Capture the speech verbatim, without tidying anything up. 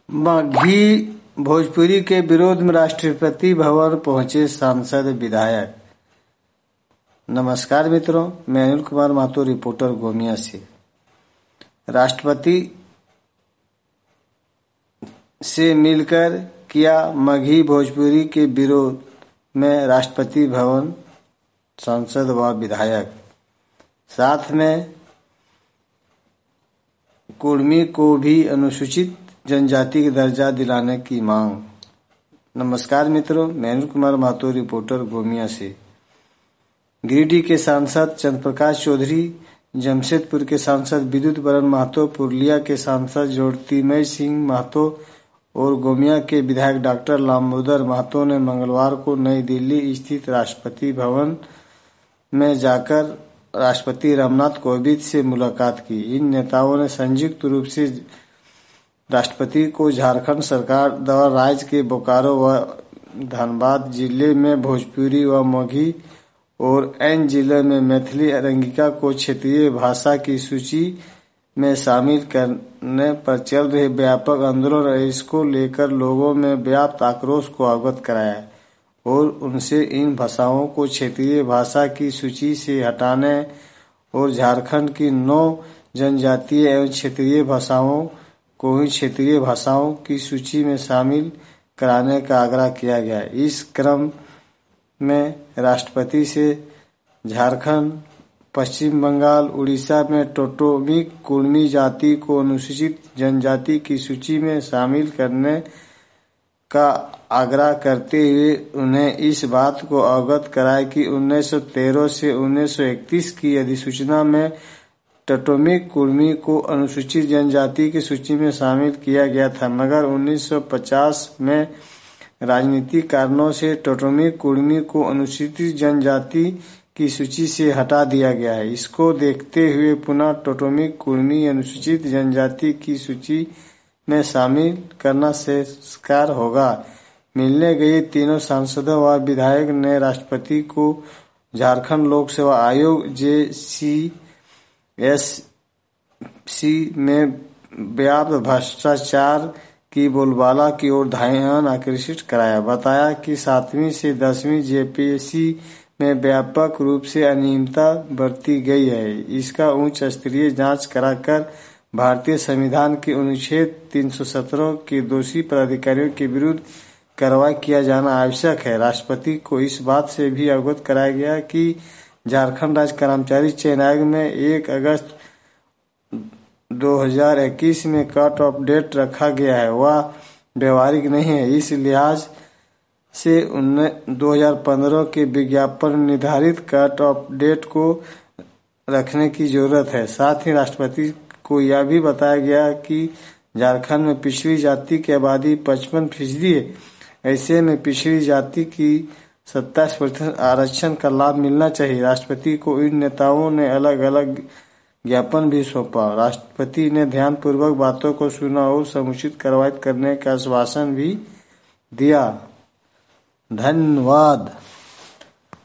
मघी भोजपुरी के विरोध में राष्ट्रपति भवन पहुंचे सांसद विधायक। नमस्कार मित्रों, मैं अनिल कुमार महतो, रिपोर्टर गोमिया से। राष्ट्रपति से मिलकर किया मघी भोजपुरी के विरोध में राष्ट्रपति भवन सांसद व विधायक। साथ में कुर्मी को भी अनुसूचित जनजाति का दर्जा दिलाने की मांग। नमस्कार मित्रों, मैं अनिल कुमार महतो, रिपोर्टर गोमिया से। गिरिडीह के सांसद चंद्रप्रकाश चौधरी, जमशेदपुर के सांसद विद्युत बरन महतो, पुरुलिया के सांसद ज्योतिमय सिंह महतो और गोमिया के विधायक डॉक्टर लामोदर महतो ने मंगलवार को नई दिल्ली स्थित राष्ट्रपति भवन में जाकर राष्ट्रपति रामनाथ कोविंद से मुलाकात की। इन नेताओं ने संयुक्त रूप से राष्ट्रपति को झारखंड सरकार द्वारा राज्य के बोकारो व धनबाद जिले में भोजपुरी व मगही और अन्य जिले में मैथिली अरंगिका को क्षेत्रीय भाषा की सूची में शामिल करने पर चल रहे व्यापक आंदोलन और इसको लेकर लोगों में व्याप्त आक्रोश को अवगत कराया और उनसे इन भाषाओं को क्षेत्रीय भाषा की सूची से हटाने और झारखंड की नौ जनजातीय एवं क्षेत्रीय भाषाओं को ही क्षेत्रीय भाषाओं की सूची में शामिल कराने का आग्रह किया गया। इस क्रम में राष्ट्रपति से झारखंड, पश्चिम बंगाल, उड़ीसा में टोटोमिक कुर्मी जाति को अनुसूचित जनजाति की सूची में शामिल करने का आग्रह करते हुए उन्हें इस बात को अवगत कराया कि उन्नीस सौ तेरह से उन्नीस सौ इकतीस की अधिसूचना में टोटोमिक कुर्मी को अनुसूचित जनजाति की सूची में शामिल किया गया था, मगर उन्नीस सौ पचास में राजनीतिक कारणों से टोटोमिक कुर्मी को अनुसूचित जनजाति की सूची से हटा दिया गया है। इसको देखते हुए पुनः टोटोमिक कुर्मी अनुसूचित जनजाति की सूची में शामिल करना श्रेयस्कर होगा। मिलने गए तीनों सांसदों व विधायक ने राष्ट्रपति को झारखंड लोक सेवा आयोग जे सी एस सी में व्याप्त भ्रष्टाचार की बोलबाला की ओर ध्यान आकर्षित कराया। बताया कि सातवीं से दसवीं जे पी एस सी में व्यापक रूप से अनियमितता बरती गई है। इसका उच्च स्तरीय जांच कराकर भारतीय संविधान के अनुच्छेद तीन सौ सत्रह के दोषी पदाधिकारियों के विरुद्ध कार्रवाई किया जाना आवश्यक है। राष्ट्रपति को इस बात से भी अवगत कराया गया कि झारखंड राज्य कर्मचारी चयन आयोग में एक अगस्त दो हज़ार इक्कीस में कट ऑफ डेट रखा गया है, वह व्यवहारिक नहीं है। इस लिहाज से दो हज़ार पंद्रह के विज्ञापन निर्धारित कट ऑफ डेट को रखने की जरूरत है। साथ ही राष्ट्रपति को यह भी बताया गया कि झारखंड में पिछड़ी जाति की आबादी पचपन फीसदी है। ऐसे में पिछड़ी जाति की सत्ताईस प्रतिशत आरक्षण का लाभ मिलना चाहिए। राष्ट्रपति को इन नेताओं ने अलग अलग ज्ञापन भी सौंपा। राष्ट्रपति ने ध्यानपूर्वक बातों को सुना और समुचित कार्रवाई करने का आश्वासन भी दिया। धन्यवाद।